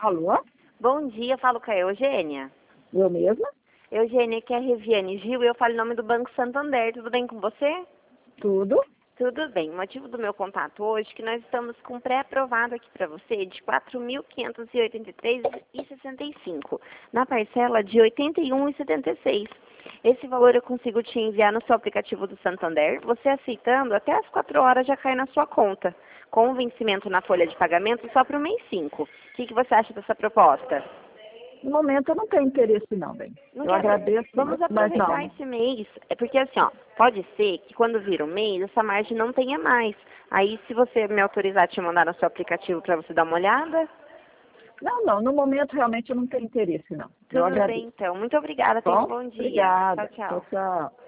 Alô? Bom dia, falo com a Eugênia. Eu mesma? Eugênia, aqui é a Reviane Gil e eu falo em nome do Banco Santander. Tudo bem com você? Tudo? Tudo bem. O motivo do meu contato hoje é que nós estamos com um pré-aprovado aqui para você de R$ 4.583,65, na parcela de R$ 81,76. Esse valor eu consigo te enviar no seu aplicativo do Santander. Você aceitando, até às 4 horas já cai na sua conta, com o vencimento na folha de pagamento só para o mês 5. O que você acha dessa proposta? No momento eu não tenho interesse não, bem. Não Eu quer- agradeço, Vamos mas aproveitar não. esse mês. É porque assim, ó, pode ser que quando vira um mês, essa margem não tenha mais. Aí, se você me autorizar a te mandar no seu aplicativo para você dar uma olhada, Não, no momento realmente eu não tenho interesse não. Eu tudo agradeço. bem então. Muito obrigada. Tenha um Bom, bom dia. Tchau, obrigada. Tchau, tchau. tchau.